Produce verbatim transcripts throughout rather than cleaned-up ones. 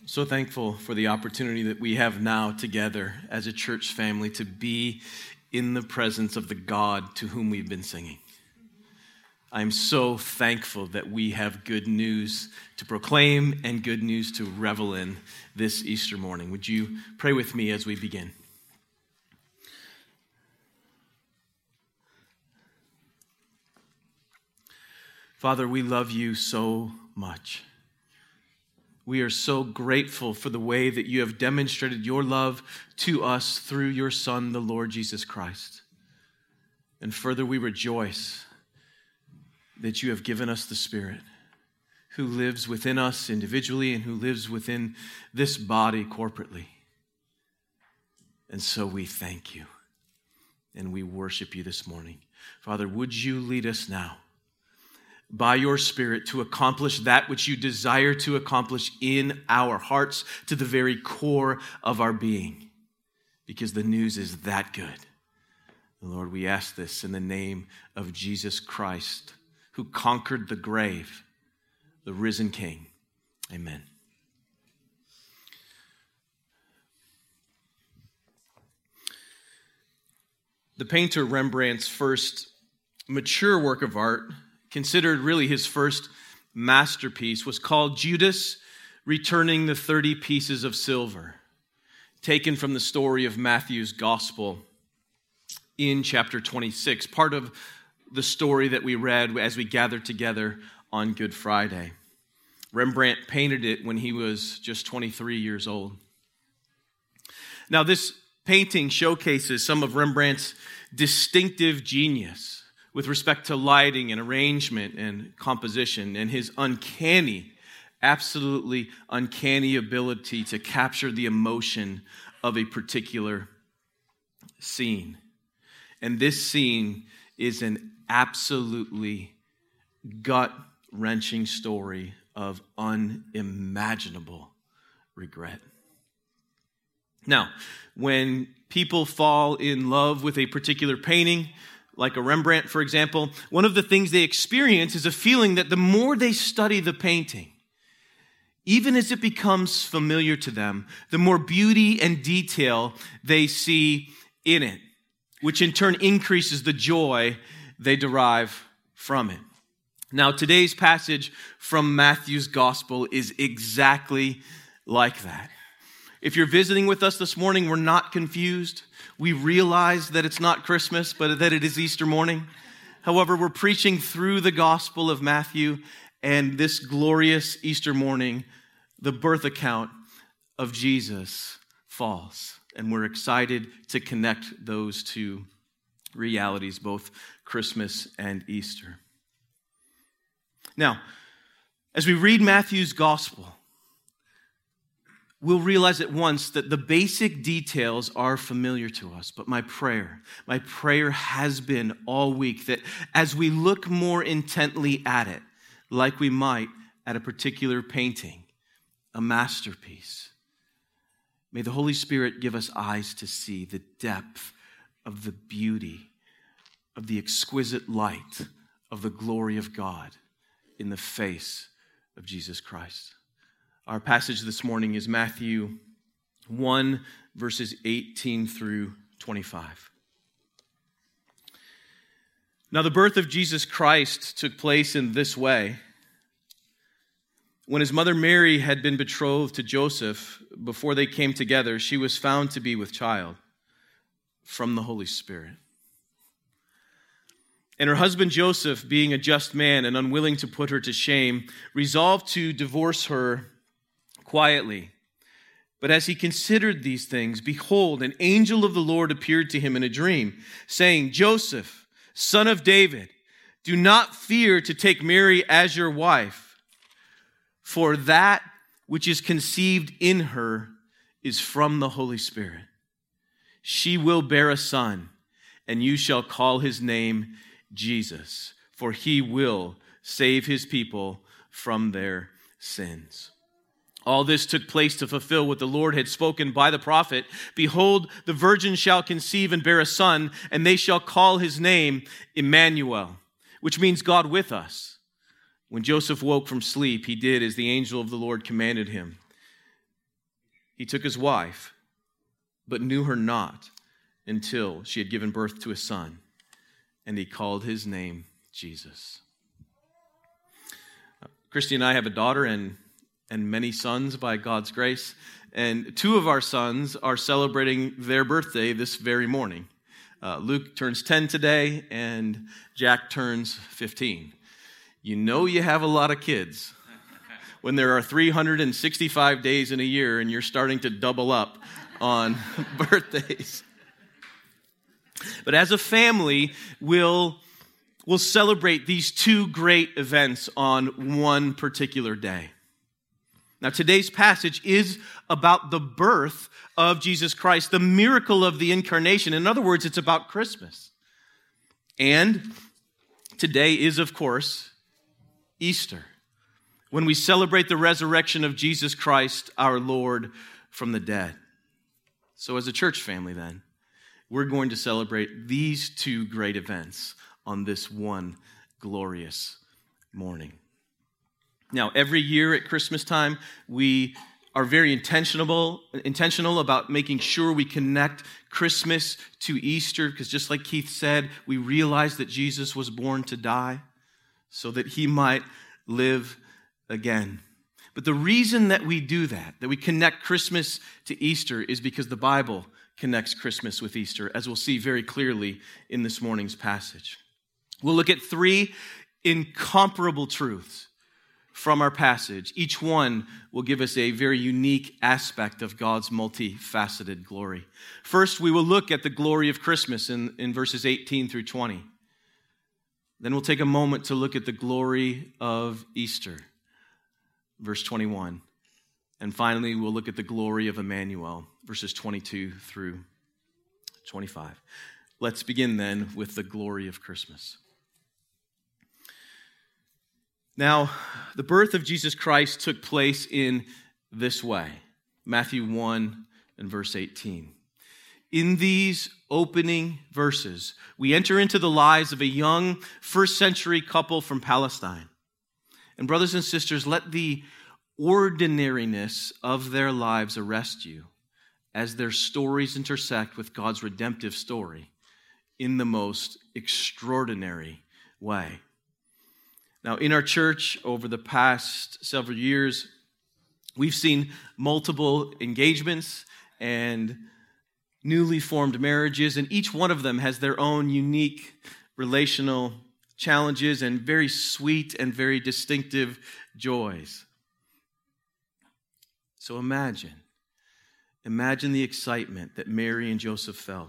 So thankful for the opportunity that we have now together as a church family to be in the presence of the God to whom we've been singing. I'm so thankful that we have good news to proclaim and good news to revel in this Easter morning. Would you pray with me as we begin? Father, we love you so much. We are so grateful for the way that you have demonstrated your love to us through your Son, the Lord Jesus Christ. And further, we rejoice that you have given us the Spirit who lives within us individually and who lives within this body corporately. And so we thank you and we worship you this morning. Father, would you lead us now by your Spirit to accomplish that which you desire to accomplish in our hearts to the very core of our being, because the news is that good. Lord, we ask this in the name of Jesus Christ, who conquered the grave, the risen King. Amen. The painter Rembrandt's first mature work of art, considered really his first masterpiece, was called Judas Returning the thirty Pieces of Silver, taken from the story of Matthew's Gospel in chapter twenty-six, part of the story that we read as we gathered together on Good Friday. Rembrandt painted it when he was just twenty-three years old. Now, this painting showcases some of Rembrandt's distinctive genius with respect to lighting and arrangement and composition, and his uncanny, absolutely uncanny ability to capture the emotion of a particular scene. And this scene is an absolutely gut-wrenching story of unimaginable regret. Now, when people fall in love with a particular painting, like a Rembrandt, for example, one of the things they experience is a feeling that the more they study the painting, even as it becomes familiar to them, the more beauty and detail they see in it, which in turn increases the joy they derive from it. Now, today's passage from Matthew's Gospel is exactly like that. If you're visiting with us this morning, we're not confused. We realize that it's not Christmas, but that it is Easter morning. However, we're preaching through the Gospel of Matthew, and this glorious Easter morning, the birth account of Jesus falls. And we're excited to connect those two realities, both Christmas and Easter. Now, as we read Matthew's Gospel, we'll realize at once that the basic details are familiar to us. But my prayer, my prayer has been all week that as we look more intently at it, like we might at a particular painting, a masterpiece, may the Holy Spirit give us eyes to see the depth of the beauty, of the exquisite light, of the glory of God in the face of Jesus Christ. Our passage this morning is Matthew one, verses eighteen through twenty-five. Now, the birth of Jesus Christ took place in this way. When his mother Mary had been betrothed to Joseph, before they came together, she was found to be with child from the Holy Spirit. And her husband Joseph, being a just man and unwilling to put her to shame, resolved to divorce her quietly. But as he considered these things, behold, an angel of the Lord appeared to him in a dream, saying, Joseph, son of David, do not fear to take Mary as your wife, for that which is conceived in her is from the Holy Spirit. She will bear a son, and you shall call his name Jesus, for he will save his people from their sins. All this took place to fulfill what the Lord had spoken by the prophet. Behold, the virgin shall conceive and bear a son, and they shall call his name Emmanuel, which means God with us. When Joseph woke from sleep, he did as the angel of the Lord commanded him. he took his wife, but knew her not until she had given birth to a son, and he called his name Jesus. Christy and I have a daughter and, and many sons by God's grace, and two of our sons are celebrating their birthday this very morning. Uh, Luke turns ten today, and Jack turns fifteen. You know you have a lot of kids when there are three hundred sixty-five days in a year and you're starting to double up on birthdays. But as a family, we'll, we'll celebrate these two great events on one particular day. Now, today's passage is about the birth of Jesus Christ, the miracle of the incarnation. In other words, it's about Christmas. And today is, of course, Easter, when we celebrate the resurrection of Jesus Christ, our Lord, from the dead. So as a church family, then, we're going to celebrate these two great events on this one glorious morning. Now, every year at Christmas time, we are very intentional, intentional about making sure we connect Christmas to Easter, because just like Keith said, we realize that Jesus was born to die so that he might live again. But the reason that we do that, that we connect Christmas to Easter, is because the Bible connects Christmas with Easter, as we'll see very clearly in this morning's passage. We'll look at three incomparable truths from our passage. Each one will give us a very unique aspect of God's multifaceted glory. First, we will look at the glory of Christmas in, in verses eighteen through twenty. Then we'll take a moment to look at the glory of Easter, verse twenty-one. And finally, we'll look at the glory of Emmanuel, verses twenty-two through twenty-five. Let's begin then with the glory of Christmas. Now, the birth of Jesus Christ took place in this way. Matthew one and verse eighteen. In these opening verses, we enter into the lives of a young first century couple from Palestine. And brothers and sisters, let the ordinariness of their lives arrest you as their stories intersect with God's redemptive story in the most extraordinary way. Now, in our church, over the past several years, we've seen multiple engagements and newly formed marriages, and each one of them has their own unique relational challenges and very sweet and very distinctive joys. So imagine, imagine the excitement that Mary and Joseph felt.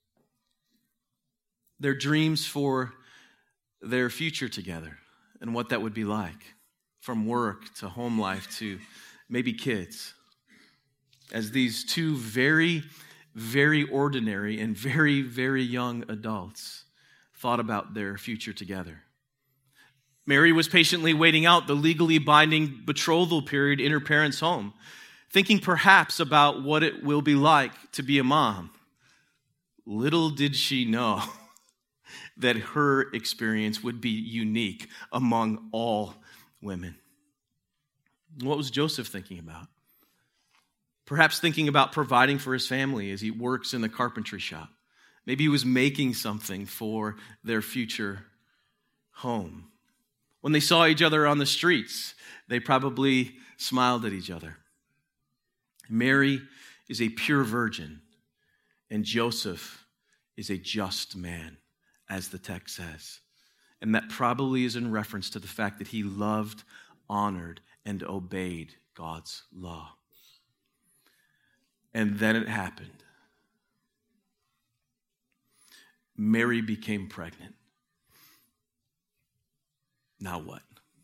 Their dreams for their future together, and what that would be like, from work to home life to maybe kids, as these two very, very ordinary and very, very young adults thought about their future together. Mary was patiently waiting out the legally binding betrothal period in her parents' home, thinking perhaps about what it will be like to be a mom. Little did she know that her experience would be unique among all women. What was Joseph thinking about? Perhaps thinking about providing for his family as he works in the carpentry shop. Maybe he was making something for their future home. When they saw each other on the streets, they probably smiled at each other. Mary is a pure virgin, and Joseph is a just man, as the text says. And that probably is in reference to the fact that he loved, honored, and obeyed God's law. And then it happened. Mary became pregnant. Now what?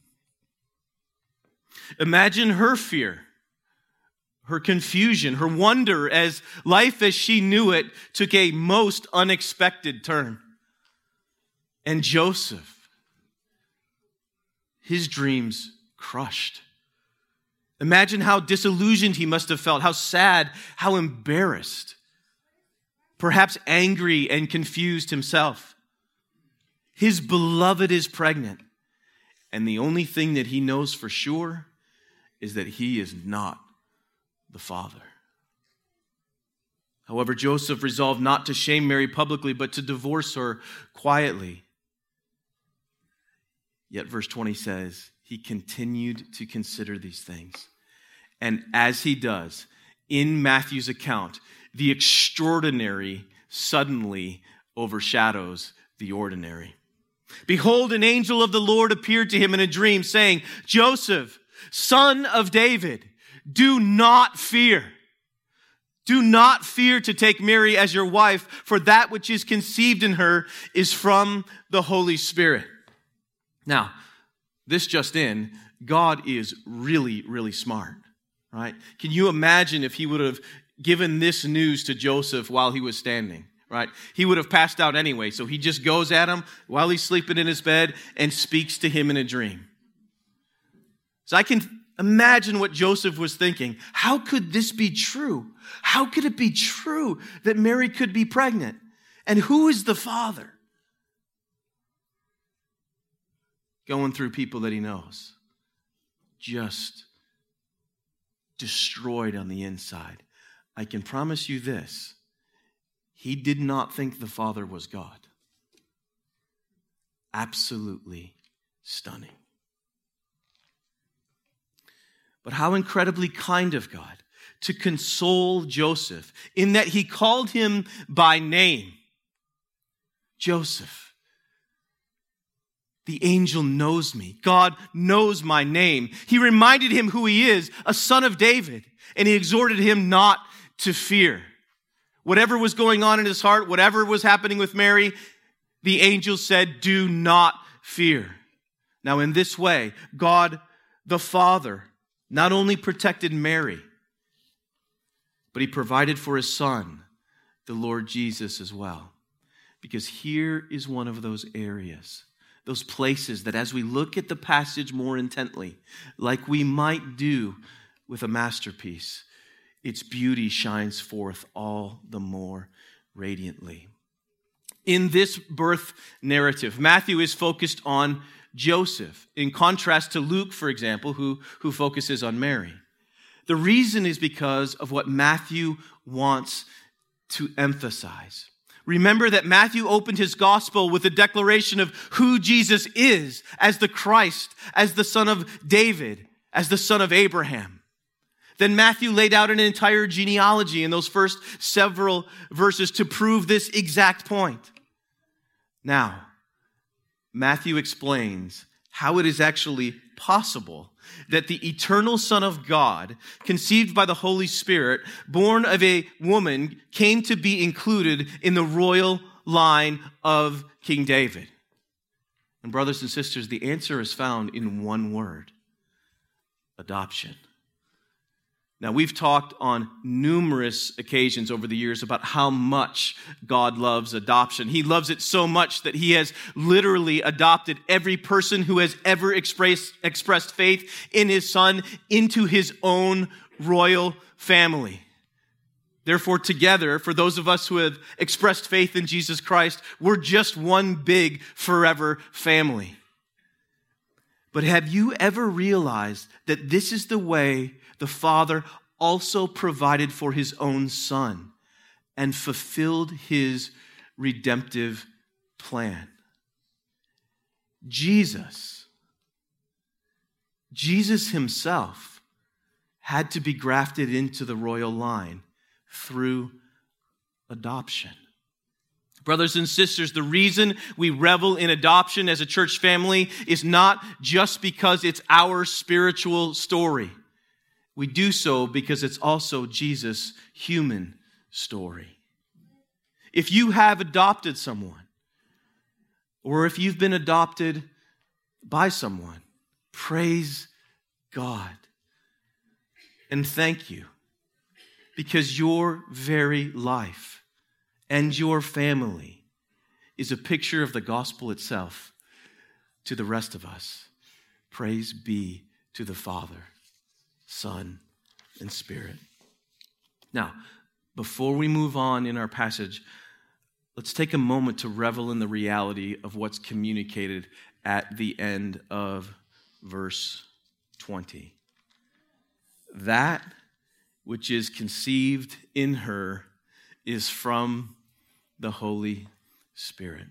Imagine her fear, her confusion, her wonder as life as she knew it took a most unexpected turn. And Joseph, his dreams crushed. Imagine how disillusioned he must have felt, how sad, how embarrassed, perhaps angry and confused himself. His beloved is pregnant, and the only thing that he knows for sure is that he is not the father. However, Joseph resolved not to shame Mary publicly, but to divorce her quietly. Yet verse twenty says, he continued to consider these things. And as he does, in Matthew's account, the extraordinary suddenly overshadows the ordinary. Behold, an angel of the Lord appeared to him in a dream, saying, Joseph, son of David, do not fear. Do not fear to take Mary as your wife, for that which is conceived in her is from the Holy Spirit. Now, this just in, God is really, really smart, right? Can you imagine if he would have given this news to Joseph while he was standing, right? He would have passed out anyway, so he just goes at him while he's sleeping in his bed and speaks to him in a dream. So I can imagine what Joseph was thinking. How could this be true? How could it be true that Mary could be pregnant? And who is the father? Going through people that he knows. Just destroyed on the inside. I can promise you this. He did not think the Father was God. Absolutely stunning. But how incredibly kind of God to console Joseph in that he called him by name. Joseph, the angel knows me. God knows my name. He reminded him who he is, a son of David, and he exhorted him not to fear. Whatever was going on in his heart, whatever was happening with Mary, the angel said, do not fear. Now in this way, God the Father not only protected Mary, but he provided for his son, the Lord Jesus, as well. Because here is one of those areas, those places that as we look at the passage more intently, like we might do with a masterpiece, its beauty shines forth all the more radiantly. In this birth narrative, Matthew is focused on Joseph, in contrast to Luke, for example, who, who focuses on Mary. The reason is because of what Matthew wants to emphasize. Remember that Matthew opened his gospel with a declaration of who Jesus is as the Christ, as the son of David, as the son of Abraham. Then Matthew laid out an entire genealogy in those first several verses to prove this exact point. Now, Matthew explains how it is actually possible that the eternal Son of God, conceived by the Holy Spirit, born of a woman, came to be included in the royal line of King David. And brothers and sisters, the answer is found in one word: adoption. Now, we've talked on numerous occasions over the years about how much God loves adoption. He loves it so much that he has literally adopted every person who has ever expressed, expressed faith in his son into his own royal family. Therefore, together, for those of us who have expressed faith in Jesus Christ, we're just one big forever family. But have you ever realized that this is the way the Father also provided for his own Son and fulfilled his redemptive plan? Jesus, Jesus himself had to be grafted into the royal line through adoption. Brothers and sisters, the reason we revel in adoption as a church family is not just because it's our spiritual story. We do so because it's also Jesus' human story. If you have adopted someone, or if you've been adopted by someone, praise God and thank you, because your very life and your family is a picture of the gospel itself to the rest of us. Praise be to the Father, Son, and Spirit. Now, before we move on in our passage, let's take a moment to revel in the reality of what's communicated at the end of verse twenty. That which is conceived in her is from the Holy Spirit.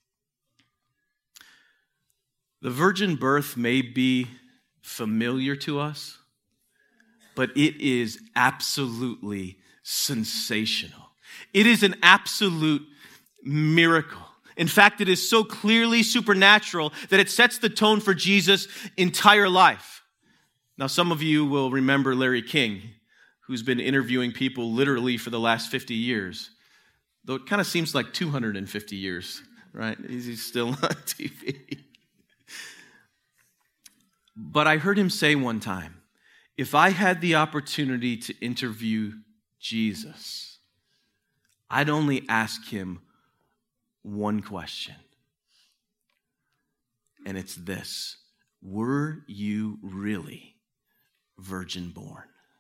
The virgin birth may be familiar to us, but it is absolutely sensational. It is an absolute miracle. In fact, it is so clearly supernatural that it sets the tone for Jesus' entire life. Now, some of you will remember Larry King, who's been interviewing people literally for the last fifty years, though it kind of seems like two hundred fifty years, right? He's still on T V. But I heard him say one time, if I had the opportunity to interview Jesus, I'd only ask him one question. And it's this: were you really virgin born?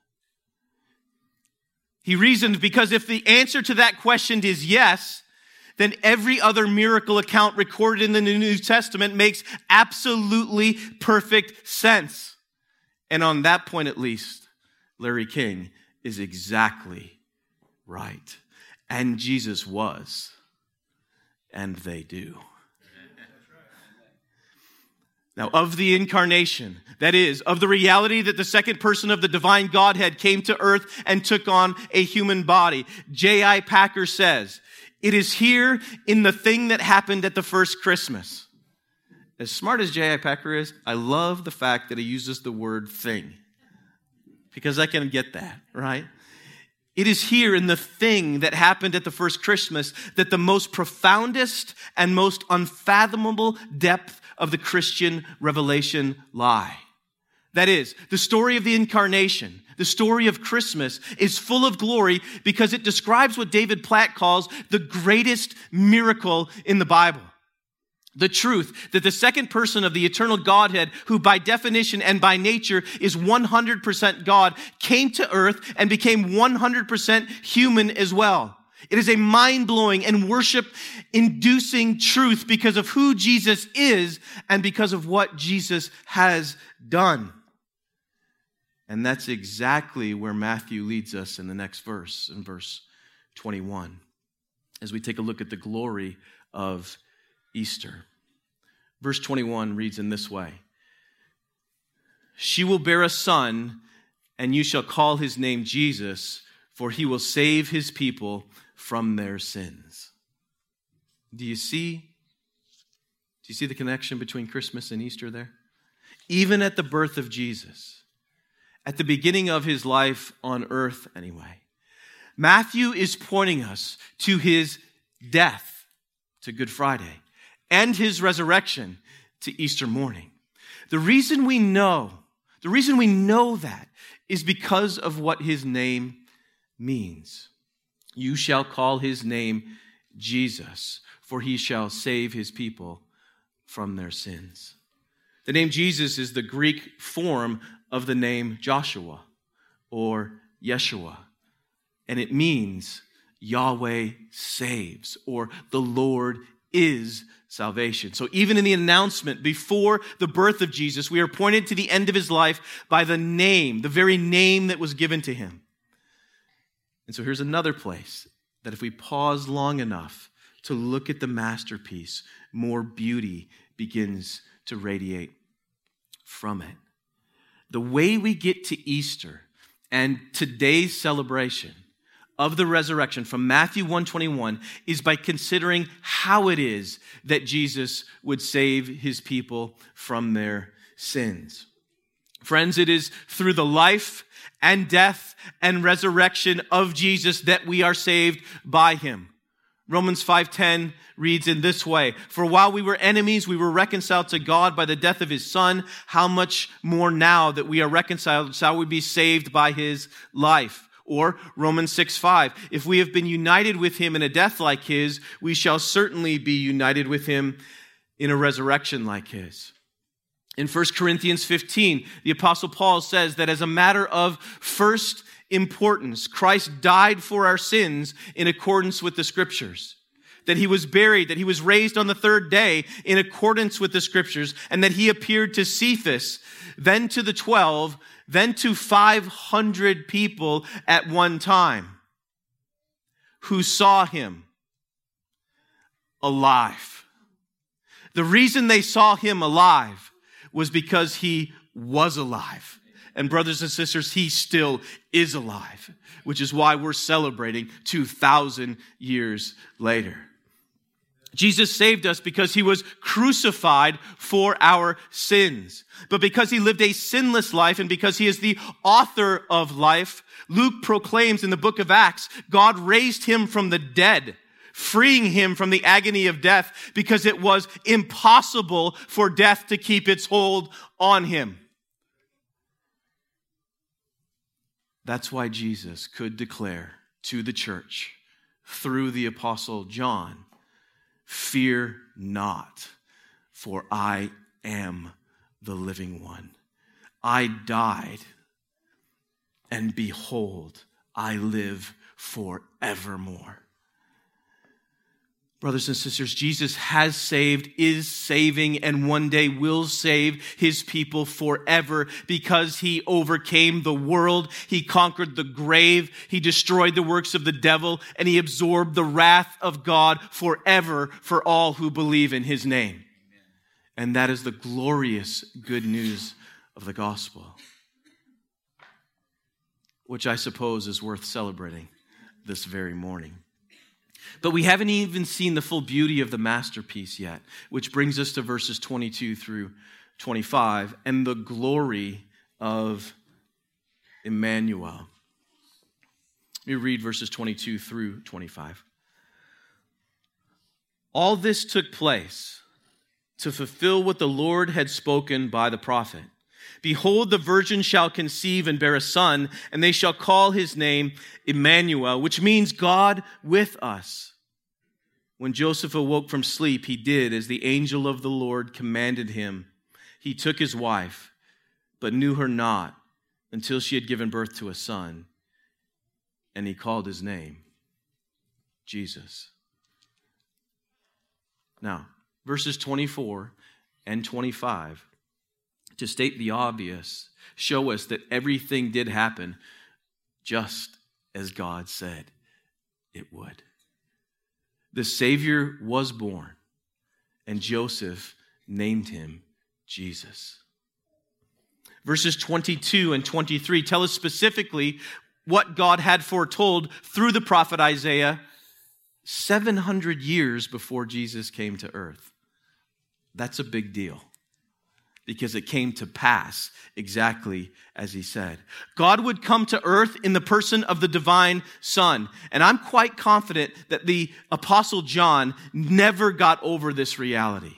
He reasoned because if the answer to that question is yes, then every other miracle account recorded in the New Testament makes absolutely perfect sense. And on that point at least, Larry King is exactly right. And Jesus was, and they do. Now, of the incarnation, that is, of the reality that the second person of the divine Godhead came to earth and took on a human body, J I Packer says, it is here in the thing that happened at the first Christmas. As smart as J I Packer is, I love the fact that he uses the word thing, because I can get that, right? It is here in the thing that happened at the first Christmas that the most profoundest and most unfathomable depth of the Christian revelation lie. That is, the story of the incarnation, the story of Christmas, is full of glory because it describes what David Platt calls the greatest miracle in the Bible. The truth that the second person of the eternal Godhead, who by definition and by nature is one hundred percent God, came to earth and became one hundred percent human as well. It is a mind-blowing and worship-inducing truth because of who Jesus is and because of what Jesus has done. And that's exactly where Matthew leads us in the next verse, in verse twenty-one, as we take a look at the glory of Easter. Verse twenty-one reads in this way: she will bear a son, and you shall call his name Jesus, for he will save his people from their sins. Do you see? Do you see the connection between Christmas and Easter there? Even at the birth of Jesus, at the beginning of his life on earth anyway, Matthew is pointing us to his death, to Good Friday, and his resurrection, to Easter morning. The reason we know, the reason we know that is because of what his name means. You shall call his name Jesus, for he shall save his people from their sins. The name Jesus is the Greek form of the name Joshua or Yeshua, and it means Yahweh saves, or the Lord is salvation. So even in the announcement before the birth of Jesus, we are pointed to the end of his life by the name, the very name that was given to him. And so here's another place that if we pause long enough to look at the masterpiece, more beauty begins to radiate from it. The way we get to Easter and today's celebration of the resurrection from Matthew one twenty-one is by considering how it is that Jesus would save his people from their sins. Friends, it is through the life and death and resurrection of Jesus that we are saved by him. Romans five ten reads in this way: for while we were enemies, we were reconciled to God by the death of his Son. How much more now that we are reconciled shall we be saved by his life? Or Romans six five, if we have been united with him in a death like his, we shall certainly be united with him in a resurrection like his. In First Corinthians fifteen, the Apostle Paul says that as a matter of first importance, Christ died for our sins in accordance with the Scriptures. That he was buried, that he was raised on the third day in accordance with the Scriptures, and that he appeared to Cephas, then to the twelve, then to five hundred people at one time. who saw him alive. The reason they saw him alive was because he was alive. And brothers and sisters, he still is alive, which is why we're celebrating two thousand years later. Jesus saved us because he was crucified for our sins. But because he lived a sinless life and because he is the author of life, Luke proclaims in the book of Acts, God raised him from the dead, freeing him from the agony of death because it was impossible for death to keep its hold on him. That's why Jesus could declare to the church through the apostle John, fear not, for I am the living one. I died, and behold, I live forevermore. Brothers and sisters, Jesus has saved, is saving, and one day will save his people forever because he overcame the world, he conquered the grave, he destroyed the works of the devil, and he absorbed the wrath of God forever for all who believe in his name. And that is the glorious good news of the gospel, which I suppose is worth celebrating this very morning. But we haven't even seen the full beauty of the masterpiece yet, which brings us to verses twenty-two through twenty-five and the glory of Emmanuel. Let me read verses twenty-two through twenty-five. All this took place to fulfill what the Lord had spoken by the prophet. Behold, the virgin shall conceive and bear a son, and they shall call his name Emmanuel, which means God with us. When Joseph awoke from sleep, he did as the angel of the Lord commanded him. He took his wife, but knew her not until she had given birth to a son, and he called his name Jesus. Now, verses twenty-four and twenty-five, to state the obvious, show us that everything did happen just as God said it would. The Savior was born, and Joseph named him Jesus. Verses twenty-two and twenty-three tell us specifically what God had foretold through the prophet Isaiah seven hundred years before Jesus came to earth. That's a big deal, because it came to pass exactly as he said. God would come to earth in the person of the divine Son. And I'm quite confident that the Apostle John never got over this reality.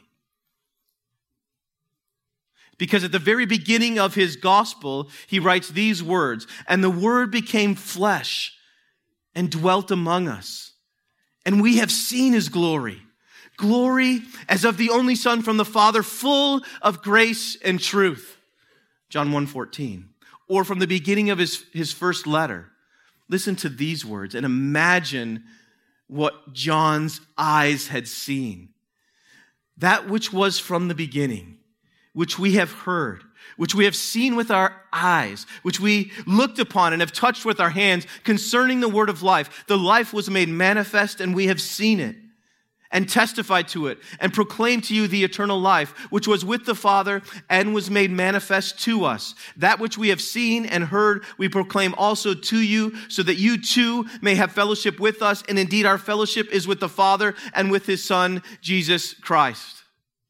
Because at the very beginning of his gospel, he writes these words, "And the Word became flesh and dwelt among us, and we have seen his glory. Glory as of the only Son from the Father, full of grace and truth." John one fourteen. Or from the beginning of his, his first letter. Listen to these words and imagine what John's eyes had seen. That which was from the beginning, which we have heard, which we have seen with our eyes, which we looked upon and have touched with our hands, concerning the word of life. The life was made manifest, and we have seen it, and testified to it, and proclaimed to you the eternal life, which was with the Father and was made manifest to us. That which we have seen and heard, we proclaim also to you, so that you too may have fellowship with us. And indeed, our fellowship is with the Father and with his Son, Jesus Christ.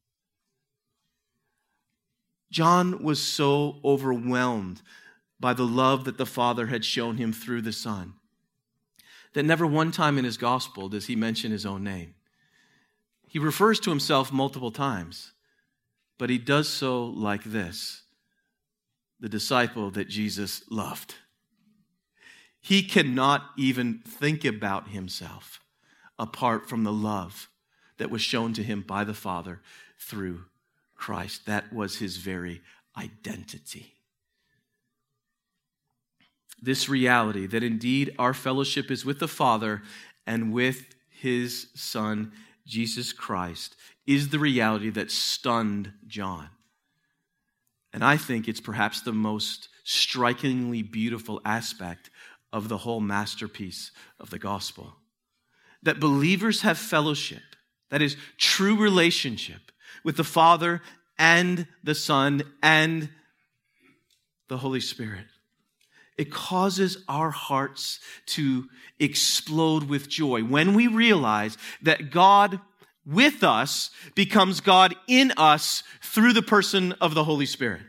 John was so overwhelmed by the love that the Father had shown him through the Son that never one time in his gospel does he mention his own name. He refers to himself multiple times, but he does so like this: the disciple that Jesus loved. He cannot even think about himself apart from the love that was shown to him by the Father through Christ. That was his very identity. This reality that indeed our fellowship is with the Father and with his Son, Jesus Christ, is the reality that stunned John. And I think it's perhaps the most strikingly beautiful aspect of the whole masterpiece of the gospel. that believers have fellowship, that is, true relationship with the Father and the Son and the Holy Spirit, it causes our hearts to explode with joy when we realize that God with us becomes God in us through the person of the Holy Spirit.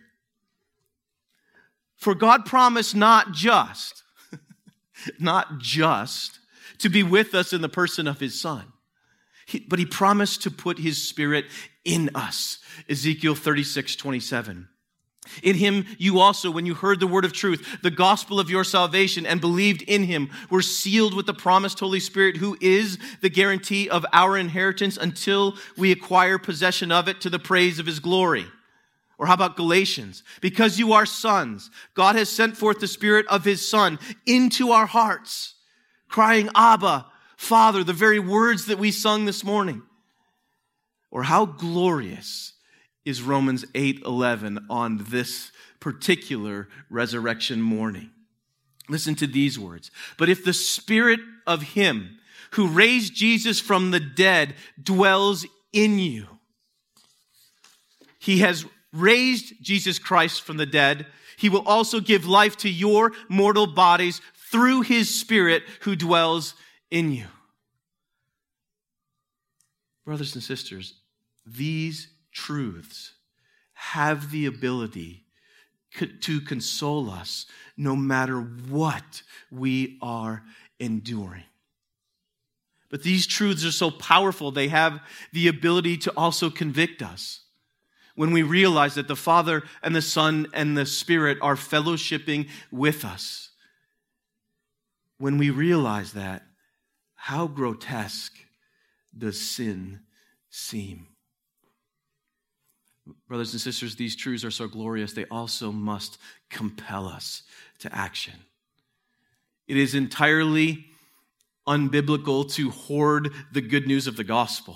For God promised not just, not just to be with us in the person of his Son, he, but he promised to put his Spirit in us. Ezekiel thirty-six twenty-seven. In him you also, when you heard the word of truth, the gospel of your salvation, and believed in him, were sealed with the promised Holy Spirit, who is the guarantee of our inheritance until we acquire possession of it to the praise of his glory. Or how about Galatians? Because you are sons, God has sent forth the Spirit of his Son into our hearts, crying, Abba, Father, the very words that we sung this morning. Or how glorious is Romans eight eleven on this particular resurrection morning. Listen to these words. But if the Spirit of him who raised Jesus from the dead dwells in you, he has raised Jesus Christ from the dead, he will also give life to your mortal bodies through his Spirit who dwells in you. Brothers and sisters, these truths have the ability to console us no matter what we are enduring. But these truths are so powerful, they have the ability to also convict us. When we realize that the Father and the Son and the Spirit are fellowshipping with us. When we realize that, how grotesque does sin seem? Brothers and sisters, these truths are so glorious, they also must compel us to action. It is entirely unbiblical to hoard the good news of the gospel.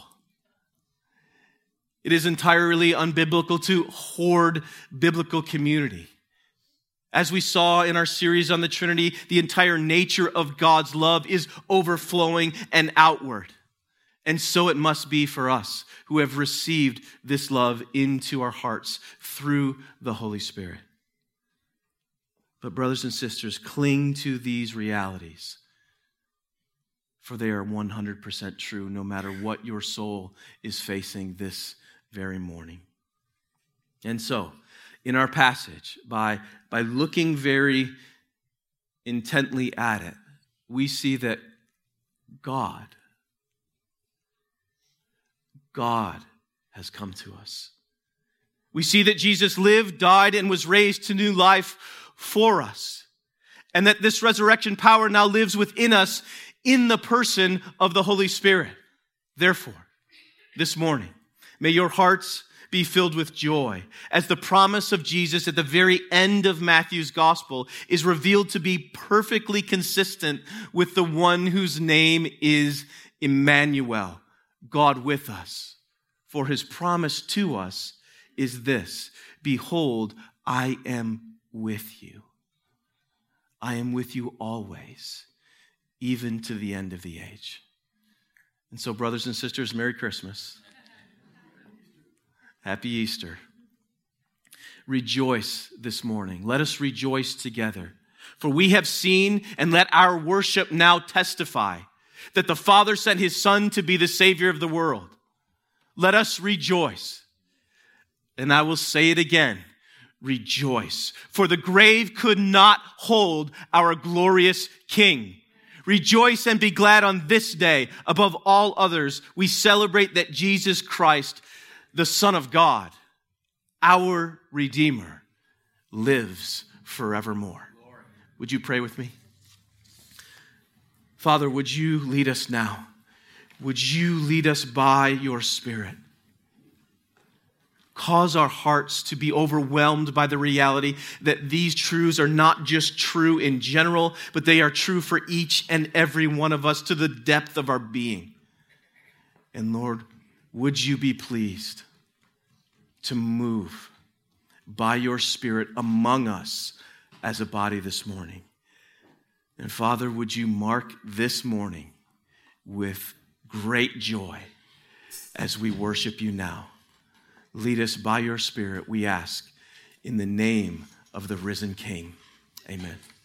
It is entirely unbiblical to hoard biblical community. As we saw in our series on the Trinity, the entire nature of God's love is overflowing and outward. And so it must be for us who have received this love into our hearts through the Holy Spirit. But brothers and sisters, cling to these realities, for they are one hundred percent true no matter what your soul is facing this very morning. And so, in our passage, by, by looking very intently at it, we see that God, God has come to us. We see that Jesus lived, died, and was raised to new life for us. And that this resurrection power now lives within us in the person of the Holy Spirit. Therefore, this morning, may your hearts be filled with joy as the promise of Jesus at the very end of Matthew's gospel is revealed to be perfectly consistent with the one whose name is Emmanuel, God with us. For his promise to us is this: behold, I am with you. I am with you always, even to the end of the age. And so, brothers and sisters, Merry Christmas. Happy Easter. Rejoice this morning. Let us rejoice together. For we have seen, and let our worship now testify, that the Father sent his Son to be the Savior of the world. Let us rejoice. And I will say it again. Rejoice. For the grave could not hold our glorious King. Rejoice and be glad on this day. Above all others, we celebrate that Jesus Christ, the Son of God, our Redeemer, lives forevermore. Would you pray with me? Father, would you lead us now? Would you lead us by your Spirit? Cause our hearts to be overwhelmed by the reality that these truths are not just true in general, but they are true for each and every one of us to the depth of our being. And Lord, would you be pleased to move by your Spirit among us as a body this morning? And Father, would you mark this morning with great joy as we worship you now. Lead us by your Spirit, we ask, in the name of the risen King. Amen.